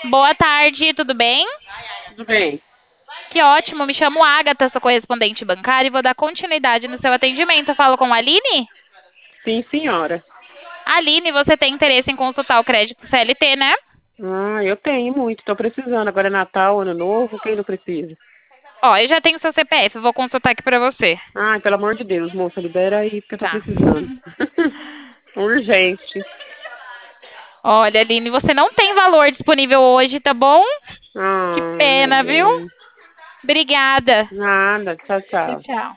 Boa tarde, tudo bem? Tudo bem? Que ótimo, me chamo Agatha, sou correspondente bancária e vou dar continuidade no seu atendimento. Eu falo com a Aline? Sim, senhora. Aline, você tem interesse em consultar o crédito CLT, né? Ah, eu tenho muito, tô precisando. Agora é Natal, Ano Novo, quem não precisa? Ó, eu já tenho seu CPF, vou consultar aqui pra você. Ai, pelo amor de Deus, moça, libera aí, porque eu tô Tá. precisando. Urgente. Olha, Aline, você não tem valor disponível hoje, tá bom? Que Ah, meu pena, viu? Deus. Obrigada. Nada, tchau, Tchau, tchau. tchau.